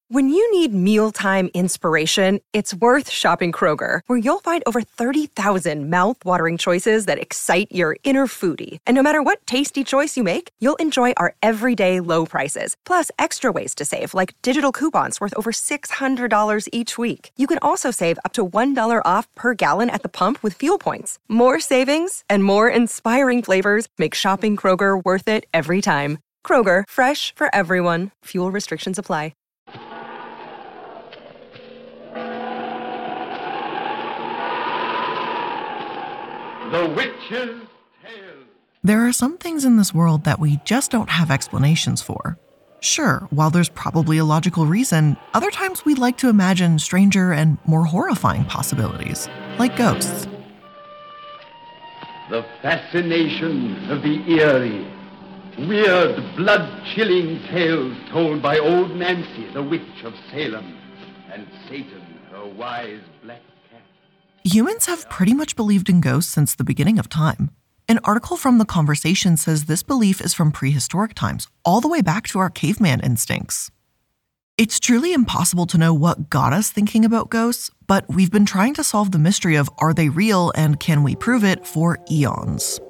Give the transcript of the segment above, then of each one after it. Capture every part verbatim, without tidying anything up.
When you need mealtime inspiration, it's worth shopping Kroger, where you'll find over thirty thousand mouth-watering choices that excite your inner foodie. And no matter what tasty choice you make, you'll enjoy our everyday low prices, plus extra ways to save, like digital coupons worth over six hundred dollars each week. You can also save up to one dollar off per gallon at the pump with fuel points. More savings and more inspiring flavors make shopping Kroger worth it every time. Kroger, fresh for everyone. Fuel restrictions apply. The Witch's Tale. There are some things in this world that we just don't have explanations for. Sure, while there's probably a logical reason, other times we'd like to imagine stranger and more horrifying possibilities, like ghosts. The fascination of the eerie, weird, blood-chilling tales told by old Nancy, the witch of Salem, and Satan, her wise black cat. Humans have pretty much believed in ghosts since the beginning of time. An article from The Conversation says this belief is from prehistoric times, all the way back to our caveman instincts. It's truly impossible to know what got us thinking about ghosts, but we've been trying to solve the mystery of are they real and can we prove it for eons.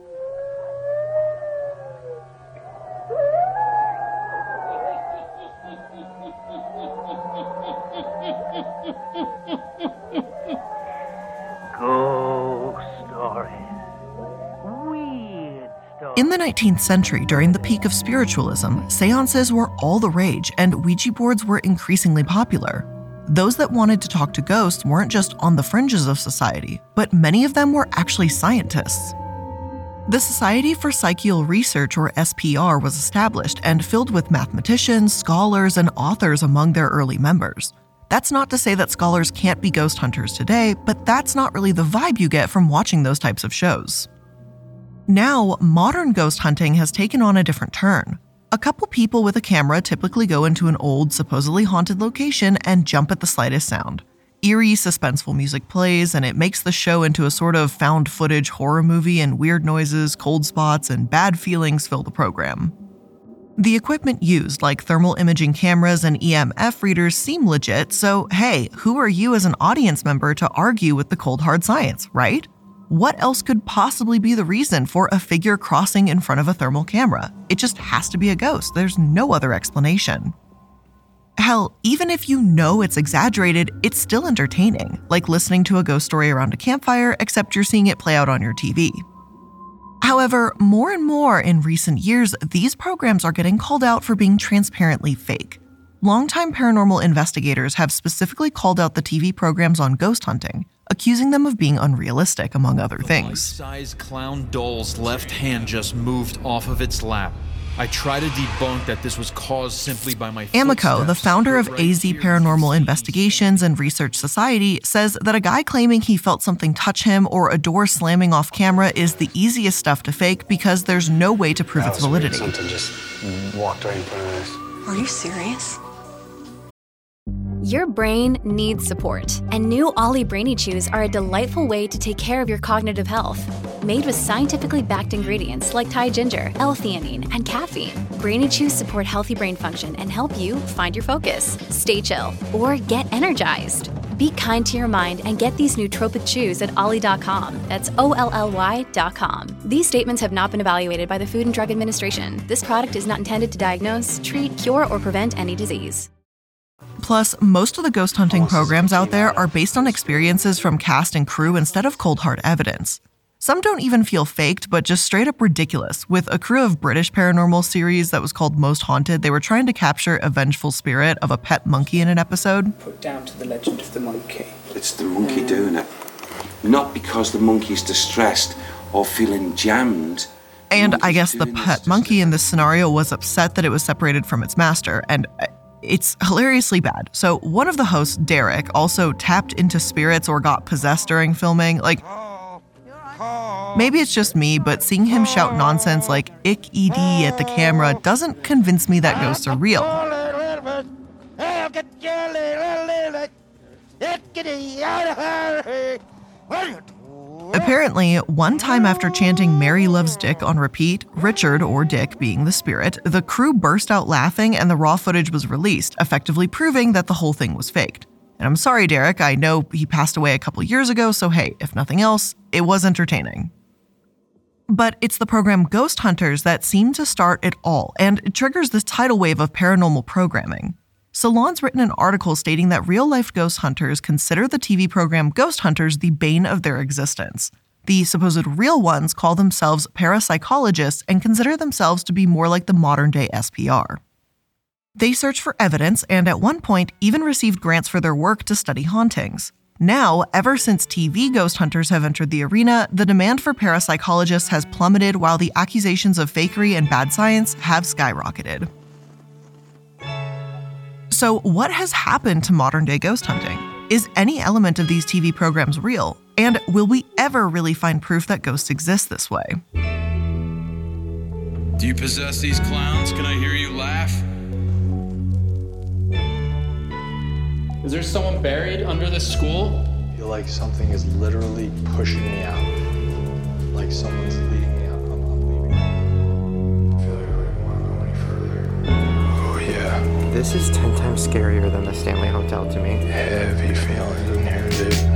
In the nineteenth century, during the peak of spiritualism, seances were all the rage and Ouija boards were increasingly popular. Those that wanted to talk to ghosts weren't just on the fringes of society, but many of them were actually scientists. The Society for Psychical Research, or S P R, was established and filled with mathematicians, scholars, and authors among their early members. That's not to say that scholars can't be ghost hunters today, but that's not really the vibe you get from watching those types of shows. Now, modern ghost hunting has taken on a different turn. A couple people with a camera typically go into an old, supposedly haunted location and jump at the slightest sound. Eerie, suspenseful music plays, and it makes the show into a sort of found footage horror movie, and weird noises, cold spots, and bad feelings fill the program. The equipment used, like thermal imaging cameras and E M F readers, seem legit, so hey, who are you as an audience member to argue with the cold hard science, right? What else could possibly be the reason for a figure crossing in front of a thermal camera? It just has to be a ghost. There's no other explanation. Hell, even if you know it's exaggerated, it's still entertaining, like listening to a ghost story around a campfire, except you're seeing it play out on your T V. However, more and more in recent years, these programs are getting called out for being transparently fake. Longtime paranormal investigators have specifically called out the T V programs on ghost hunting, accusing them of being unrealistic, among other things. The life-size clown doll's left hand just moved off of its lap. I try to debunk that this was caused simply by my Amico, the footsteps. founder of Right A Z here. Paranormal Investigations and Research Society, says that a guy claiming he felt something touch him or a door slamming off camera is the easiest stuff to fake because there's no way to prove That its was weird. validity. Something just walked right in front of us. Are you serious? Your brain needs support, and new Ollie Brainy Chews are a delightful way to take care of your cognitive health. Made with scientifically backed ingredients like Thai ginger, L-theanine, and caffeine, Brainy Chews support healthy brain function and help you find your focus, stay chill, or get energized. Be kind to your mind and get these nootropic chews at ollie dot com. That's O L L Y dot com. These statements have not been evaluated by the Food and Drug Administration. This product is not intended to diagnose, treat, cure, or prevent any disease. Plus, most of the ghost hunting programs out there are based on experiences from cast and crew instead of cold hard evidence. Some don't even feel faked, but just straight up ridiculous. With a crew of British paranormal series that was called Most Haunted, they were trying to capture a vengeful spirit of a pet monkey in an episode. Put down to the legend of the monkey. It's the monkey doing it. Not because the monkey's distressed or feeling jammed. And I guess the pet monkey in this scenario was upset that it was separated from its master, and it's hilariously bad. So one of the hosts, Derek, also tapped into spirits or got possessed during filming. Like, maybe it's just me, but seeing him shout nonsense like ick ed at the camera doesn't convince me that ghosts are real. Apparently, one time after chanting Mary Loves Dick on repeat, Richard, or Dick being the spirit, the crew burst out laughing and the raw footage was released, effectively proving that the whole thing was faked. And I'm sorry, Derek, I know he passed away a couple years ago, so hey, if nothing else, it was entertaining. But it's the program Ghost Hunters that seemed to start it all, and it triggers this tidal wave of paranormal programming. Salon's written an article stating that real-life ghost hunters consider the T V program Ghost Hunters the bane of their existence. The supposed real ones call themselves parapsychologists and consider themselves to be more like the modern-day S P R. They search for evidence and at one point even received grants for their work to study hauntings. Now, ever since T V ghost hunters have entered the arena, the demand for parapsychologists has plummeted while the accusations of fakery and bad science have skyrocketed. So what has happened to modern-day ghost hunting? Is any element of these T V programs real? And will we ever really find proof that ghosts exist this way? Do you possess these clowns? Can I hear you laugh? Is there someone buried under this school? I feel like something is literally pushing me out. Like someone's leading me out. I'm, I'm leaving. I feel like I don't want to go any further. Oh, yeah. This is ten times scarier than the Stanley Hotel to me. Heavy feelings in here, dude.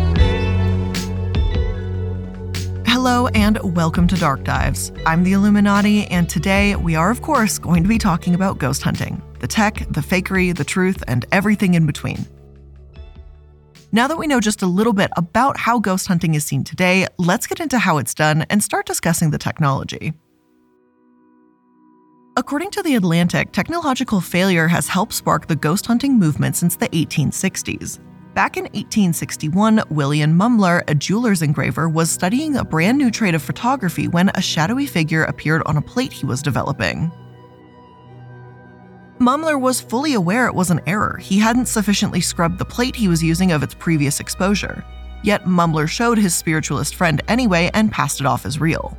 Hello and welcome to Dark Dives. I'm the Illuminati, and today we are, of course, going to be talking about ghost hunting. The tech, the fakery, the truth, and everything in between. Now that we know just a little bit about how ghost hunting is seen today, let's get into how it's done and start discussing the technology. According to The Atlantic, technological failure has helped spark the ghost hunting movement since the eighteen sixties. Back in eighteen sixty-one, William Mumler, a jeweler's engraver, was studying a brand new trade of photography when a shadowy figure appeared on a plate he was developing. Mumler was fully aware it was an error. He hadn't sufficiently scrubbed the plate he was using of its previous exposure. Yet Mumler showed his spiritualist friend anyway and passed it off as real.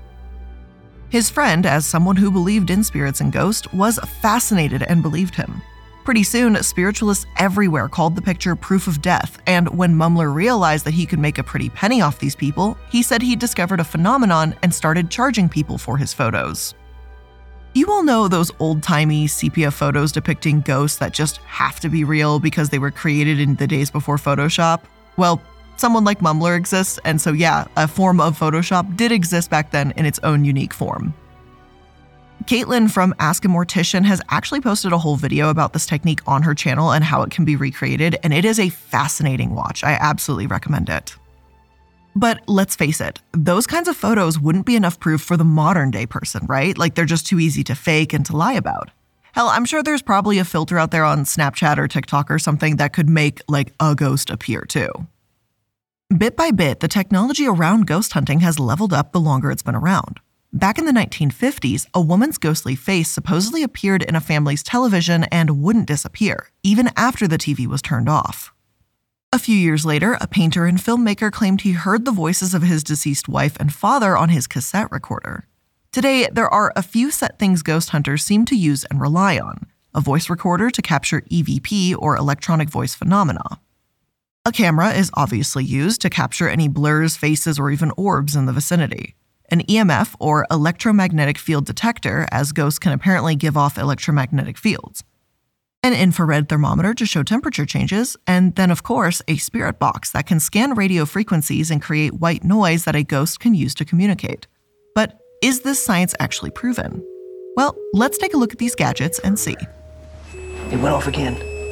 His friend, as someone who believed in spirits and ghosts, was fascinated and believed him. Pretty soon, spiritualists everywhere called the picture proof of death, and when Mumler realized that he could make a pretty penny off these people, he said he discovered a phenomenon and started charging people for his photos. You all know those old-timey sepia photos depicting ghosts that just have to be real because they were created in the days before Photoshop? Well, someone like Mumler exists, and so yeah, a form of Photoshop did exist back then in its own unique form. Caitlin from Ask a Mortician has actually posted a whole video about this technique on her channel and how it can be recreated, and it is a fascinating watch. I absolutely recommend it. But let's face it, those kinds of photos wouldn't be enough proof for the modern day person, right? Like they're just too easy to fake and to lie about. Hell, I'm sure there's probably a filter out there on Snapchat or TikTok or something that could make like a ghost appear too. Bit by bit, the technology around ghost hunting has leveled up the longer it's been around. Back in the nineteen fifties, a woman's ghostly face supposedly appeared in a family's television and wouldn't disappear, even after the T V was turned off. A few years later, a painter and filmmaker claimed he heard the voices of his deceased wife and father on his cassette recorder. Today, there are a few set things ghost hunters seem to use and rely on: a voice recorder to capture E V P or electronic voice phenomena. A camera is obviously used to capture any blurs, faces, or even orbs in the vicinity. An E M F or electromagnetic field detector, as ghosts can apparently give off electromagnetic fields. An infrared thermometer to show temperature changes, and then of course a spirit box that can scan radio frequencies and create white noise that a ghost can use to communicate. But is this science actually proven? Well, let's take a look at these gadgets and see. It went off again.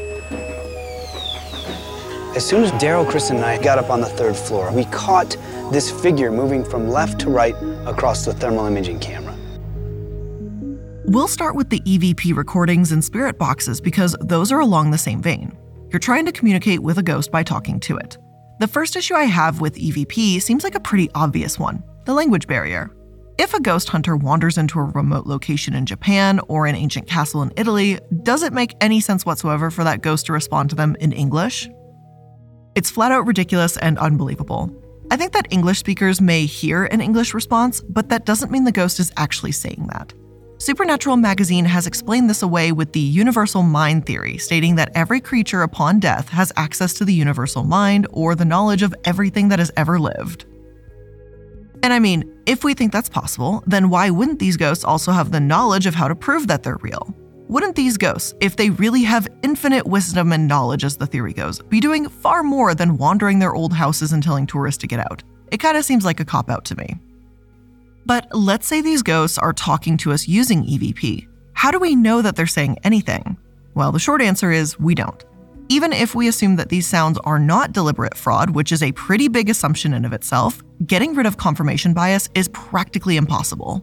As soon as Daryl, Chris, and I got up on the third floor, we caught this figure moving from left to right across the thermal imaging camera. We'll start with the E V P recordings and spirit boxes because those are along the same vein. You're trying to communicate with a ghost by talking to it. The first issue I have with E V P seems like a pretty obvious one: the language barrier. If a ghost hunter wanders into a remote location in Japan or an ancient castle in Italy, does it make any sense whatsoever for that ghost to respond to them in English? It's flat out ridiculous and unbelievable. I think that English speakers may hear an English response, but that doesn't mean the ghost is actually saying that. Supernatural magazine has explained this away with the universal mind theory, stating that every creature upon death has access to the universal mind or the knowledge of everything that has ever lived. And I mean, if we think that's possible, then why wouldn't these ghosts also have the knowledge of how to prove that they're real? Wouldn't these ghosts, if they really have infinite wisdom and knowledge as the theory goes, be doing far more than wandering their old houses and telling tourists to get out? It kind of seems like a cop-out to me. But let's say these ghosts are talking to us using E V P. How do we know that they're saying anything? Well, the short answer is we don't. Even if we assume that these sounds are not deliberate fraud, which is a pretty big assumption in of itself, getting rid of confirmation bias is practically impossible.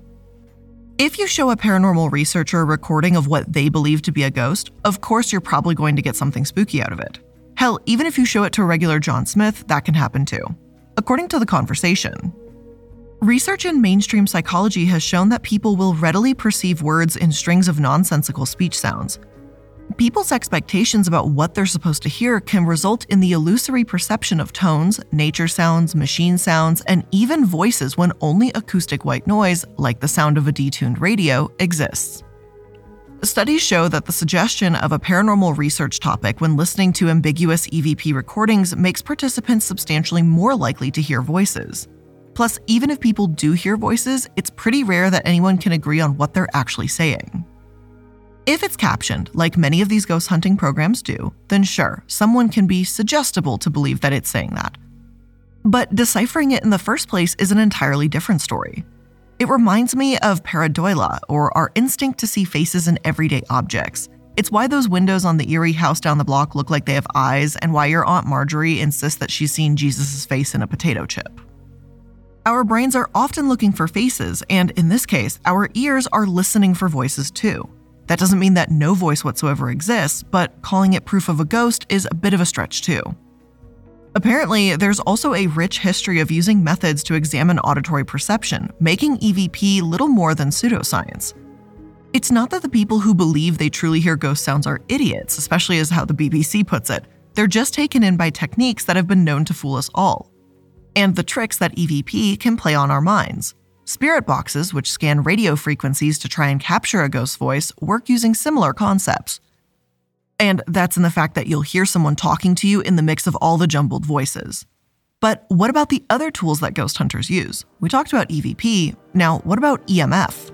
If you show a paranormal researcher a recording of what they believe to be a ghost, of course you're probably going to get something spooky out of it. Hell, even if you show it to a regular John Smith, that can happen too. According to The Conversation, research in mainstream psychology has shown that people will readily perceive words in strings of nonsensical speech sounds. People's expectations about what they're supposed to hear can result in the illusory perception of tones, nature sounds, machine sounds, and even voices when only acoustic white noise, like the sound of a detuned radio, exists. Studies show that the suggestion of a paranormal research topic when listening to ambiguous E V P recordings makes participants substantially more likely to hear voices. Plus, even if people do hear voices, it's pretty rare that anyone can agree on what they're actually saying. If it's captioned, like many of these ghost hunting programs do, then sure, someone can be suggestible to believe that it's saying that. But deciphering it in the first place is an entirely different story. It reminds me of pareidolia, or our instinct to see faces in everyday objects. It's why those windows on the eerie house down the block look like they have eyes, and why your Aunt Marjorie insists that she's seen Jesus' face in a potato chip. Our brains are often looking for faces, and in this case, our ears are listening for voices too. That doesn't mean that no voice whatsoever exists, but calling it proof of a ghost is a bit of a stretch too. Apparently, there's also a rich history of using methods to examine auditory perception, making E V P little more than pseudoscience. It's not that the people who believe they truly hear ghost sounds are idiots, especially as how the B B C puts it. They're just taken in by techniques that have been known to fool us all, and the tricks that E V P can play on our minds. Spirit boxes, which scan radio frequencies to try and capture a ghost voice, work using similar concepts. And that's in the fact that you'll hear someone talking to you in the mix of all the jumbled voices. But what about the other tools that ghost hunters use? We talked about E V P. Now, what about E M F?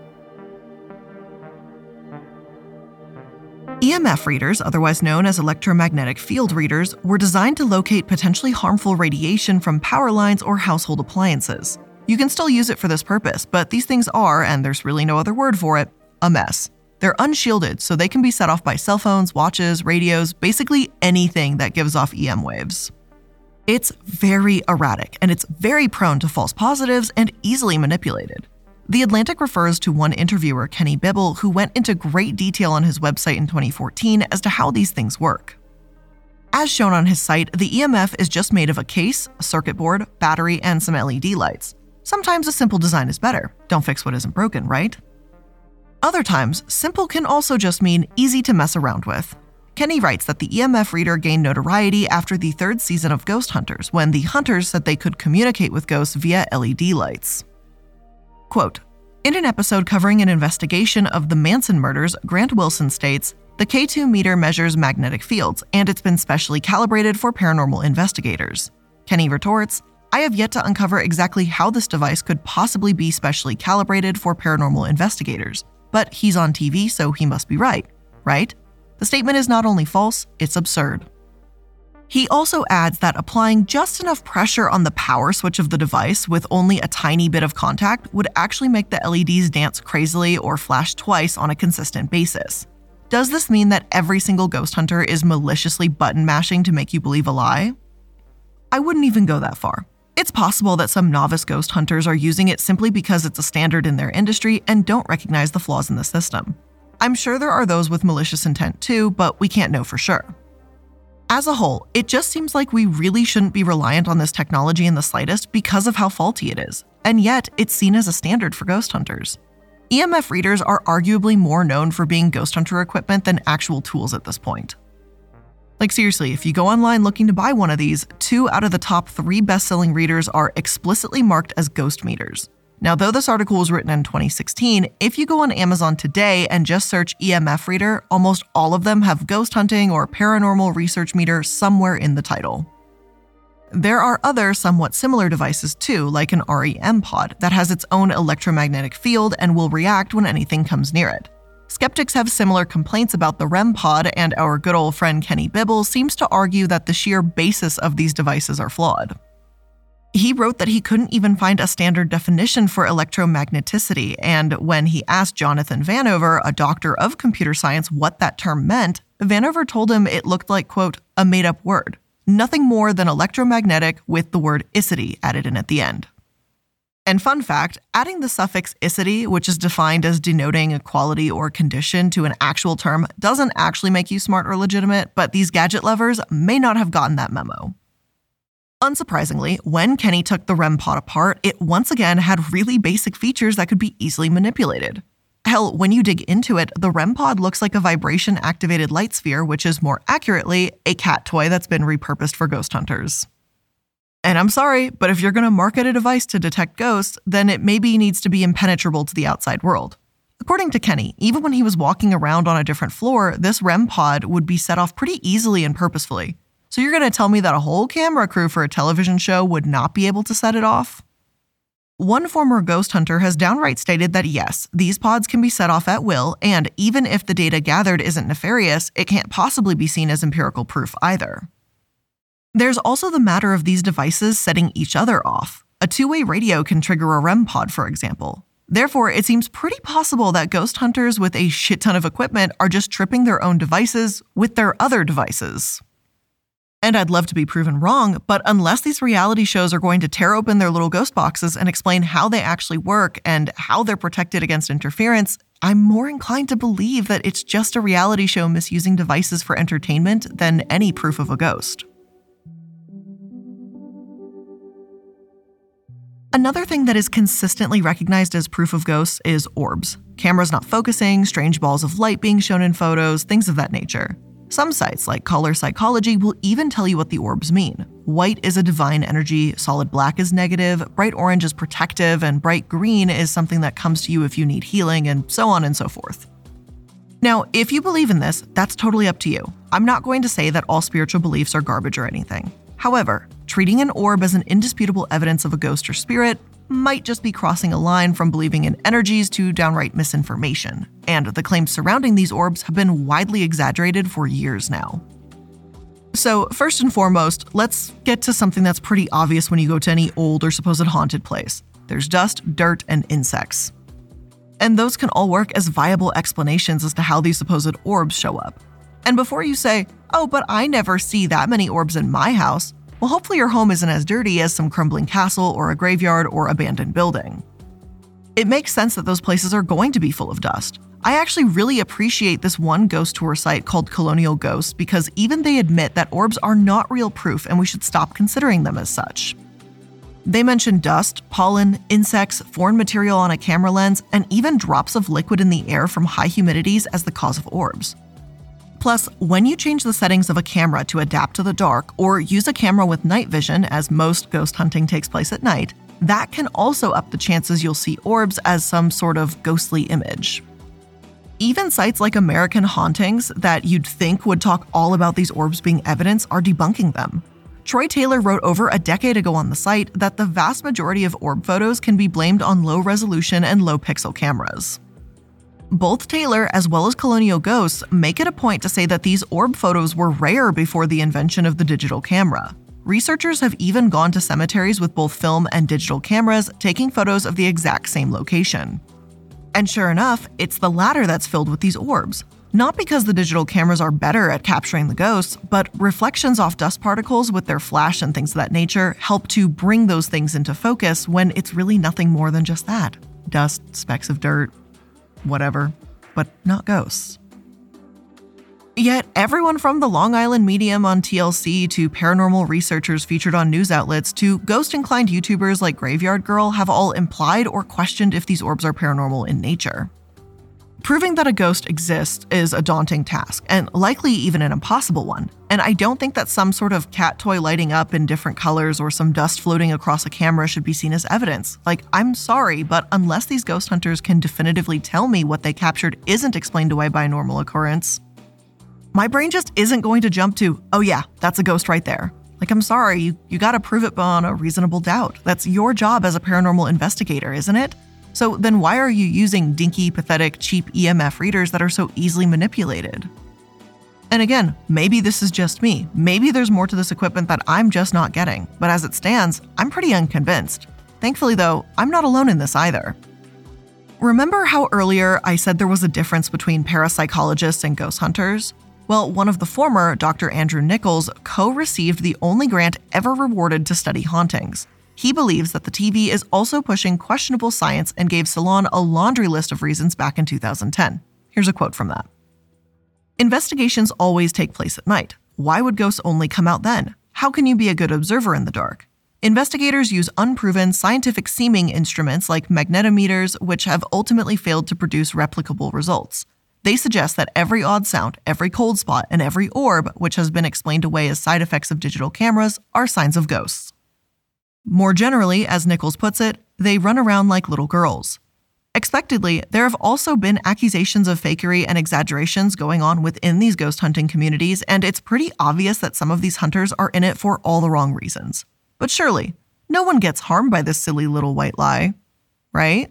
E M F readers, otherwise known as electromagnetic field readers, were designed to locate potentially harmful radiation from power lines or household appliances. You can still use it for this purpose, but these things are, and there's really no other word for it, a mess. They're unshielded, so they can be set off by cell phones, watches, radios, basically anything that gives off E M waves. It's very erratic, and it's very prone to false positives and easily manipulated. The Atlantic refers to one interviewer, Kenny Bibble, who went into great detail on his website in twenty fourteen as to how these things work. As shown on his site, the E M F is just made of a case, a circuit board, battery, and some L E D lights. Sometimes a simple design is better. Don't fix what isn't broken, right? Other times, simple can also just mean easy to mess around with. Kenny writes that the E M F reader gained notoriety after the third season of Ghost Hunters, when the hunters said they could communicate with ghosts via L E D lights. Quote, in an episode covering an investigation of the Manson murders, Grant Wilson states, the K two meter measures magnetic fields, and it's been specially calibrated for paranormal investigators. Kenny retorts, I have yet to uncover exactly how this device could possibly be specially calibrated for paranormal investigators, but he's on T V, so he must be right, right? The statement is not only false, it's absurd. He also adds that applying just enough pressure on the power switch of the device with only a tiny bit of contact would actually make the L E Ds dance crazily or flash twice on a consistent basis. Does this mean that every single ghost hunter is maliciously button mashing to make you believe a lie? I wouldn't even go that far. It's possible that some novice ghost hunters are using it simply because it's a standard in their industry and don't recognize the flaws in the system. I'm sure there are those with malicious intent too, but we can't know for sure. As a whole, it just seems like we really shouldn't be reliant on this technology in the slightest because of how faulty it is, and yet it's seen as a standard for ghost hunters. E M F readers are arguably more known for being ghost hunter equipment than actual tools at this point. Like seriously, if you go online looking to buy one of these, two out of the top three best-selling readers are explicitly marked as ghost meters. Now, though this article was written in twenty sixteen, if you go on Amazon today and just search E M F reader, almost all of them have ghost hunting or paranormal research meter somewhere in the title. There are other somewhat similar devices too, like an R E M pod that has its own electromagnetic field and will react when anything comes near it. Skeptics have similar complaints about the R E M pod, and our good old friend Kenny Bibble seems to argue that the sheer basis of these devices are flawed. He wrote that he couldn't even find a standard definition for electromagneticity, and when he asked Jonathan Vanover, a doctor of computer science, what that term meant, Vanover told him it looked like, quote, a made-up word. Nothing more than electromagnetic with the word "icity" added in at the end. And fun fact, adding the suffix "icity," which is defined as denoting a quality or condition to an actual term, doesn't actually make you smart or legitimate, but these gadget lovers may not have gotten that memo. Unsurprisingly, when Kenny took the R E M pod apart, it once again had really basic features that could be easily manipulated. Hell, when you dig into it, the R E M pod looks like a vibration-activated light sphere, which is more accurately a cat toy that's been repurposed for ghost hunters. And I'm sorry, but if you're going to market a device to detect ghosts, then it maybe needs to be impenetrable to the outside world. According to Kenny, even when he was walking around on a different floor, this R E M pod would be set off pretty easily and purposefully. So you're going to tell me that a whole camera crew for a television show would not be able to set it off? One former ghost hunter has downright stated that yes, these pods can be set off at will, and even if the data gathered isn't nefarious, it can't possibly be seen as empirical proof either. There's also the matter of these devices setting each other off. A two-way radio can trigger a R E M pod, for example. Therefore, it seems pretty possible that ghost hunters with a shit ton of equipment are just tripping their own devices with their other devices. And I'd love to be proven wrong, but unless these reality shows are going to tear open their little ghost boxes and explain how they actually work and how they're protected against interference, I'm more inclined to believe that it's just a reality show misusing devices for entertainment than any proof of a ghost. Another thing that is consistently recognized as proof of ghosts is orbs. Cameras not focusing, strange balls of light being shown in photos, things of that nature. Some sites, like Color Psychology, will even tell you what the orbs mean. White is a divine energy, solid black is negative, bright orange is protective, and bright green is something that comes to you if you need healing, and so on and so forth. Now, if you believe in this, that's totally up to you. I'm not going to say that all spiritual beliefs are garbage or anything. However, treating an orb as an indisputable evidence of a ghost or spirit might just be crossing a line from believing in energies to downright misinformation, and the claims surrounding these orbs have been widely exaggerated for years now. So, first and foremost, let's get to something that's pretty obvious when you go to any old or supposed haunted place. There's dust, dirt, and insects. And those can all work as viable explanations as to how these supposed orbs show up. And before you say, oh, but I never see that many orbs in my house, well, hopefully your home isn't as dirty as some crumbling castle or a graveyard or abandoned building. It makes sense that those places are going to be full of dust. I actually really appreciate this one ghost tour site called Colonial Ghosts because even they admit that orbs are not real proof and we should stop considering them as such. They mention dust, pollen, insects, foreign material on a camera lens, and even drops of liquid in the air from high humidities as the cause of orbs. Plus, when you change the settings of a camera to adapt to the dark or use a camera with night vision, as most ghost hunting takes place at night, that can also up the chances you'll see orbs as some sort of ghostly image. Even sites like American Hauntings that you'd think would talk all about these orbs being evidence are debunking them. Troy Taylor wrote over a decade ago on the site that the vast majority of orb photos can be blamed on low resolution and low pixel cameras. Both Taylor as well as Colonial Ghosts make it a point to say that these orb photos were rare before the invention of the digital camera. Researchers have even gone to cemeteries with both film and digital cameras, taking photos of the exact same location. And sure enough, it's the latter that's filled with these orbs. Not because the digital cameras are better at capturing the ghosts, but reflections off dust particles with their flash and things of that nature help to bring those things into focus when it's really nothing more than just that. Dust, specks of dirt, whatever, but not ghosts. Yet everyone from the Long Island Medium on T L C to paranormal researchers featured on news outlets to ghost-inclined YouTubers like Graveyard Girl have all implied or questioned if these orbs are paranormal in nature. Proving that a ghost exists is a daunting task, and likely even an impossible one, and I don't think that some sort of cat toy lighting up in different colors or some dust floating across a camera should be seen as evidence. Like, I'm sorry, but unless these ghost hunters can definitively tell me what they captured isn't explained away by a normal occurrence, my brain just isn't going to jump to, oh yeah, that's a ghost right there. Like, I'm sorry, you, you gotta prove it beyond a reasonable doubt. That's your job as a paranormal investigator, isn't it? So then why are you using dinky, pathetic, cheap E M F readers that are so easily manipulated? And again, maybe this is just me. Maybe there's more to this equipment that I'm just not getting. But as it stands, I'm pretty unconvinced. Thankfully though, I'm not alone in this either. Remember how earlier I said there was a difference between parapsychologists and ghost hunters? Well, one of the former, Doctor Andrew Nichols, co-received the only grant ever rewarded to study hauntings. He believes that the T V is also pushing questionable science and gave Salon a laundry list of reasons back in two thousand ten. Here's a quote from that. Investigations always take place at night. Why would ghosts only come out then? How can you be a good observer in the dark? Investigators use unproven, scientific-seeming instruments like magnetometers, which have ultimately failed to produce replicable results. They suggest that every odd sound, every cold spot, and every orb, which has been explained away as side effects of digital cameras, are signs of ghosts. More generally, as Nichols puts it, they run around like little girls. Expectedly, there have also been accusations of fakery and exaggerations going on within these ghost hunting communities, and it's pretty obvious that some of these hunters are in it for all the wrong reasons. But surely, no one gets harmed by this silly little white lie, right?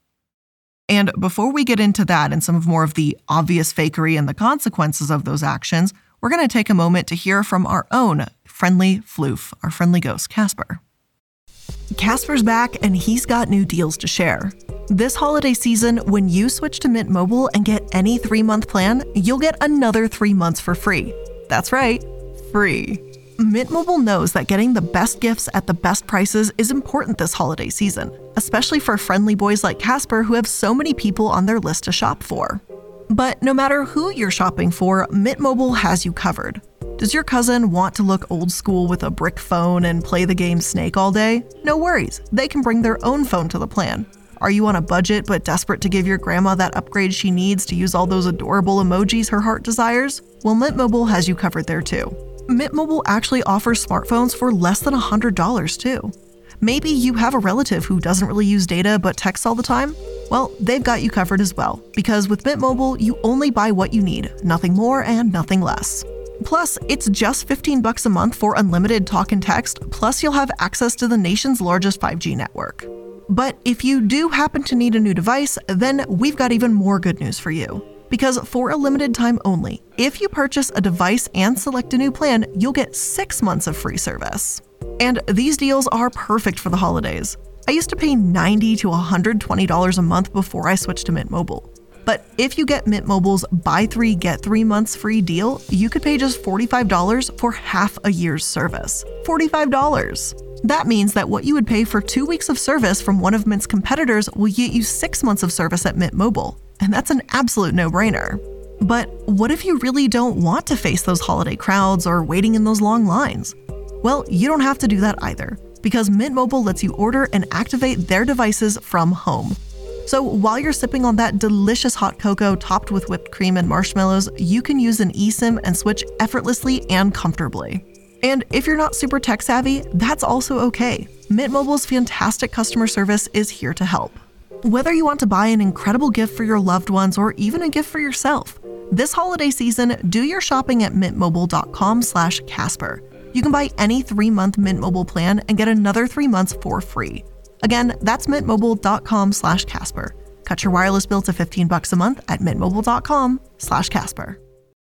And before we get into that and some of more of the obvious fakery and the consequences of those actions, we're going to take a moment to hear from our own friendly floof, our friendly ghost, Casper. Casper's back and he's got new deals to share. This holiday season, when you switch to Mint Mobile and get any three-month plan, you'll get another three months for free. That's right, free. Mint Mobile knows that getting the best gifts at the best prices is important this holiday season, especially for friendly boys like Casper who have so many people on their list to shop for. But no matter who you're shopping for, Mint Mobile has you covered. Does your cousin want to look old school with a brick phone and play the game Snake all day? No worries, they can bring their own phone to the plan. Are you on a budget but desperate to give your grandma that upgrade she needs to use all those adorable emojis her heart desires? Well, Mint Mobile has you covered there too. Mint Mobile actually offers smartphones for less than one hundred dollars too. Maybe you have a relative who doesn't really use data but texts all the time? Well, they've got you covered as well, because with Mint Mobile, you only buy what you need, nothing more and nothing less. Plus, it's just fifteen bucks a month for unlimited talk and text, plus you'll have access to the nation's largest five G network. But if you do happen to need a new device, then we've got even more good news for you. Because for a limited time only, if you purchase a device and select a new plan, you'll get six months of free service. And these deals are perfect for the holidays. I used to pay ninety to one hundred twenty dollars a month before I switched to Mint Mobile. But if you get Mint Mobile's buy three, get three months free deal, you could pay just forty-five dollars for half a year's service. forty-five dollars. That means that what you would pay for two weeks of service from one of Mint's competitors will get you six months of service at Mint Mobile. And that's an absolute no-brainer. But what if you really don't want to face those holiday crowds or waiting in those long lines? Well, you don't have to do that either, because Mint Mobile lets you order and activate their devices from home. So while you're sipping on that delicious hot cocoa topped with whipped cream and marshmallows, you can use an eSIM and switch effortlessly and comfortably. And if you're not super tech savvy, that's also okay. Mint Mobile's fantastic customer service is here to help. Whether you want to buy an incredible gift for your loved ones or even a gift for yourself, this holiday season, do your shopping at mintmobile.com slash Casper. You can buy any three-month Mint Mobile plan and get another three months for free. Again, that's mintmobile.com slash Casper. Cut your wireless bill to fifteen bucks a month at mintmobile.com slash Casper.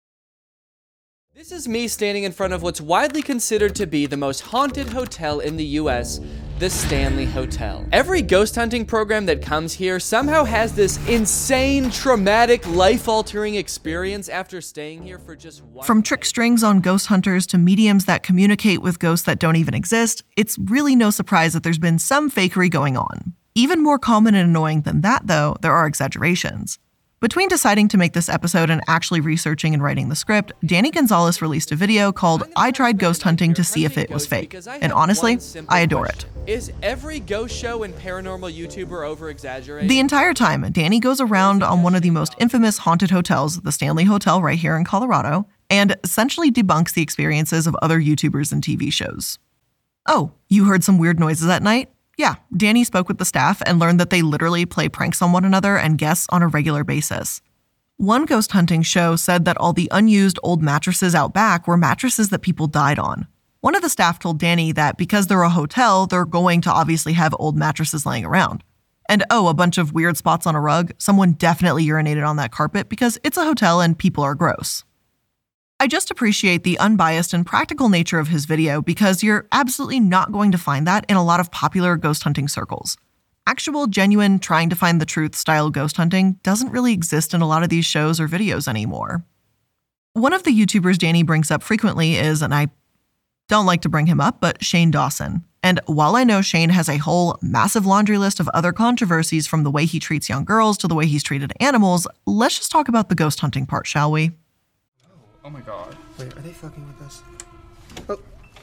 This is me standing in front of what's widely considered to be the most haunted hotel in the U S, the Stanley Hotel. Every ghost hunting program that comes here somehow has this insane, traumatic, life-altering experience after staying here for just one From trick strings on ghost hunters to mediums that communicate with ghosts that don't even exist, it's really no surprise that there's been some fakery going on. Even more common and annoying than that, though, there are exaggerations. Between deciding to make this episode and actually researching and writing the script, Danny Gonzalez released a video called I Tried Ghost Hunting to See If It Was Fake. And honestly, I adore it. Is every ghost show and paranormal YouTuber over-exaggerating? The entire time, Danny goes around on one of the most infamous haunted hotels, the Stanley Hotel right here in Colorado, and essentially debunks the experiences of other YouTubers and T V shows. Oh, you heard some weird noises at night? Yeah, Danny spoke with the staff and learned that they literally play pranks on one another and guests on a regular basis. One ghost hunting show said that all the unused old mattresses out back were mattresses that people died on. One of the staff told Danny that because they're a hotel, they're going to obviously have old mattresses laying around. And oh, a bunch of weird spots on a rug. Someone definitely urinated on that carpet because it's a hotel and people are gross. I just appreciate the unbiased and practical nature of his video because you're absolutely not going to find that in a lot of popular ghost hunting circles. Actual, genuine, trying to find the truth style ghost hunting doesn't really exist in a lot of these shows or videos anymore. One of the YouTubers Danny brings up frequently is, and I don't like to bring him up, but Shane Dawson. And while I know Shane has a whole massive laundry list of other controversies from the way he treats young girls to the way he's treated animals, let's just talk about the ghost hunting part, shall we? Oh my god. Wait, are they fucking with us? Oh.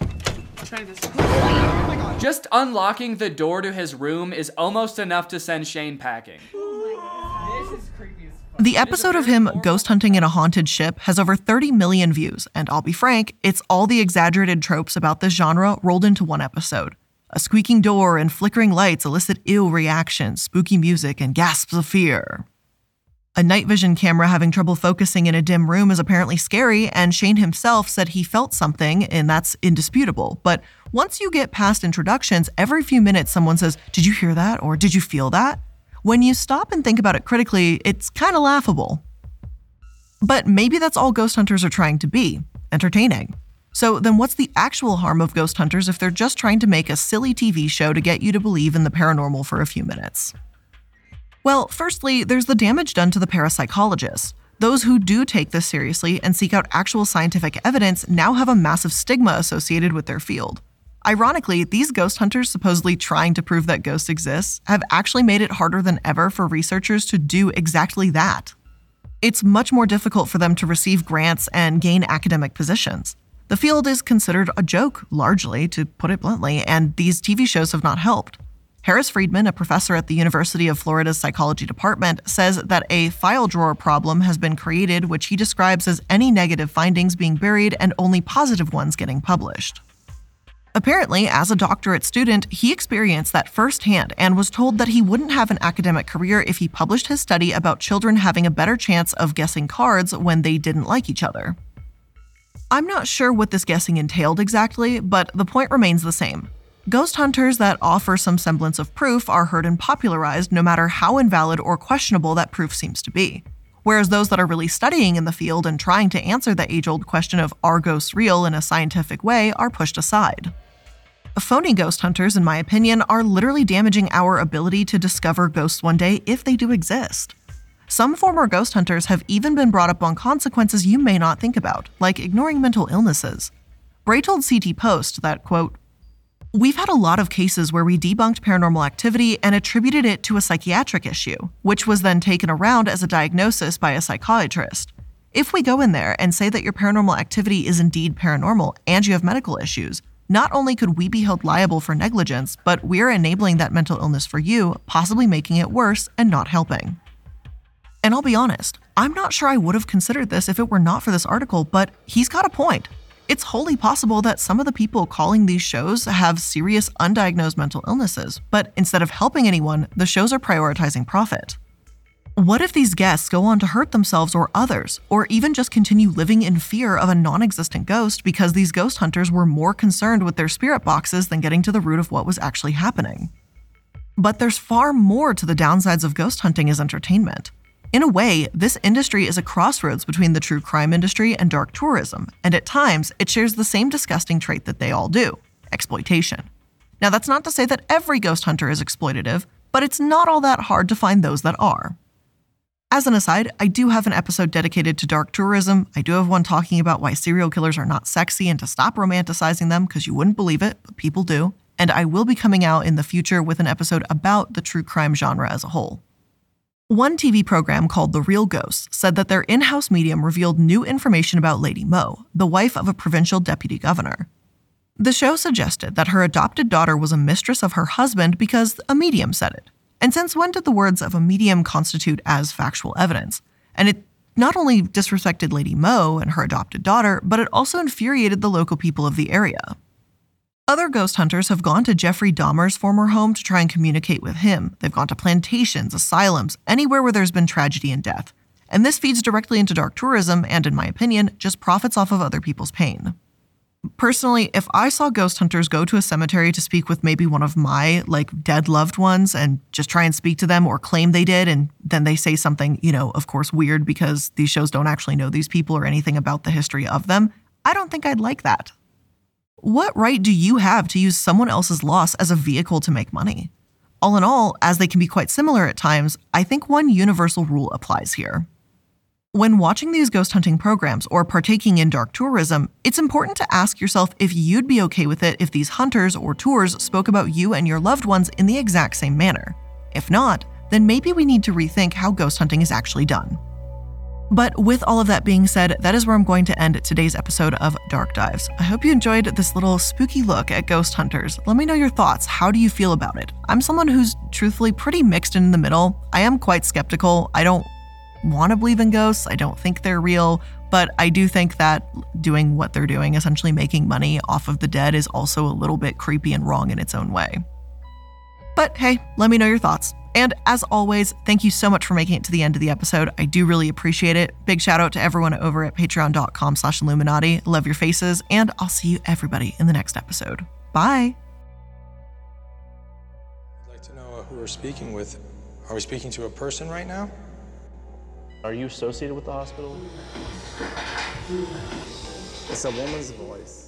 Try this. Oh my god. Just unlocking the door to his room is almost enough to send Shane packing. This is creepy as fuck. The episode of him ghost hunting in a haunted ship has over thirty million views, and I'll be frank, it's all the exaggerated tropes about this genre rolled into one episode. A squeaking door and flickering lights elicit ill reactions, spooky music, and gasps of fear. A night vision camera having trouble focusing in a dim room is apparently scary, and Shane himself said he felt something, and that's indisputable. But once you get past introductions, every few minutes someone says, "Did you hear that?" or "Did you feel that?" When you stop and think about it critically, it's kind of laughable. But maybe that's all ghost hunters are trying to be, entertaining. So then what's the actual harm of ghost hunters if they're just trying to make a silly T V show to get you to believe in the paranormal for a few minutes? Well, firstly, there's the damage done to the parapsychologists. Those who do take this seriously and seek out actual scientific evidence now have a massive stigma associated with their field. Ironically, these ghost hunters supposedly trying to prove that ghosts exist have actually made it harder than ever for researchers to do exactly that. It's much more difficult for them to receive grants and gain academic positions. The field is considered a joke, largely, to put it bluntly, and these T V shows have not helped. Harris Friedman, a professor at the University of Florida's psychology department, says that a file drawer problem has been created, which he describes as any negative findings being buried and only positive ones getting published. Apparently, as a doctorate student, he experienced that firsthand and was told that he wouldn't have an academic career if he published his study about children having a better chance of guessing cards when they didn't like each other. I'm not sure what this guessing entailed exactly, but the point remains the same. Ghost hunters that offer some semblance of proof are heard and popularized no matter how invalid or questionable that proof seems to be. Whereas those that are really studying in the field and trying to answer the age-old question of are ghosts real in a scientific way are pushed aside. Phony ghost hunters, in my opinion, are literally damaging our ability to discover ghosts one day if they do exist. Some former ghost hunters have even been brought up on consequences you may not think about, like ignoring mental illnesses. Bray told C T Post that, quote, "We've had a lot of cases where we debunked paranormal activity and attributed it to a psychiatric issue, which was then taken around as a diagnosis by a psychiatrist. If we go in there and say that your paranormal activity is indeed paranormal and you have medical issues, not only could we be held liable for negligence, but we're enabling that mental illness for you, possibly making it worse and not helping." And I'll be honest, I'm not sure I would have considered this if it were not for this article, but he's got a point. It's wholly possible that some of the people calling these shows have serious undiagnosed mental illnesses, but instead of helping anyone, the shows are prioritizing profit. What if these guests go on to hurt themselves or others, or even just continue living in fear of a non-existent ghost because these ghost hunters were more concerned with their spirit boxes than getting to the root of what was actually happening? But there's far more to the downsides of ghost hunting as entertainment. In a way, this industry is a crossroads between the true crime industry and dark tourism, and at times, it shares the same disgusting trait that they all do: exploitation. Now, that's not to say that every ghost hunter is exploitative, but it's not all that hard to find those that are. As an aside, I do have an episode dedicated to dark tourism. I do have one talking about why serial killers are not sexy and to stop romanticizing them, because you wouldn't believe it, but people do. And I will be coming out in the future with an episode about the true crime genre as a whole. One T V program called The Real Ghosts said that their in-house medium revealed new information about Lady Mo, the wife of a provincial deputy governor. The show suggested that her adopted daughter was a mistress of her husband because a medium said it. And since when did the words of a medium constitute as factual evidence? And it not only disrespected Lady Mo and her adopted daughter, but it also infuriated the local people of the area. Other ghost hunters have gone to Jeffrey Dahmer's former home to try and communicate with him. They've gone to plantations, asylums, anywhere where there's been tragedy and death. And this feeds directly into dark tourism and, in my opinion, just profits off of other people's pain. Personally, if I saw ghost hunters go to a cemetery to speak with maybe one of my, like, dead loved ones and just try and speak to them or claim they did, and then they say something, you know, of course, weird because these shows don't actually know these people or anything about the history of them, I don't think I'd like that. What right do you have to use someone else's loss as a vehicle to make money? All in all, as they can be quite similar at times, I think one universal rule applies here. When watching these ghost hunting programs or partaking in dark tourism, it's important to ask yourself if you'd be okay with it if these hunters or tours spoke about you and your loved ones in the exact same manner. If not, then maybe we need to rethink how ghost hunting is actually done. But with all of that being said, that is where I'm going to end today's episode of Dark Dives. I hope you enjoyed this little spooky look at ghost hunters. Let me know your thoughts. How do you feel about it? I'm someone who's truthfully pretty mixed in the middle. I am quite skeptical. I don't want to believe in ghosts. I don't think they're real, but I do think that doing what they're doing, essentially making money off of the dead, is also a little bit creepy and wrong in its own way. But hey, let me know your thoughts. And as always, thank you so much for making it to the end of the episode. I do really appreciate it. Big shout out to everyone over at patreon.com slash Illuminati. Love your faces, and I'll see you everybody in the next episode. Bye. I'd like to know who we're speaking with. Are we speaking to a person right now? Are you associated with the hospital? It's a woman's voice.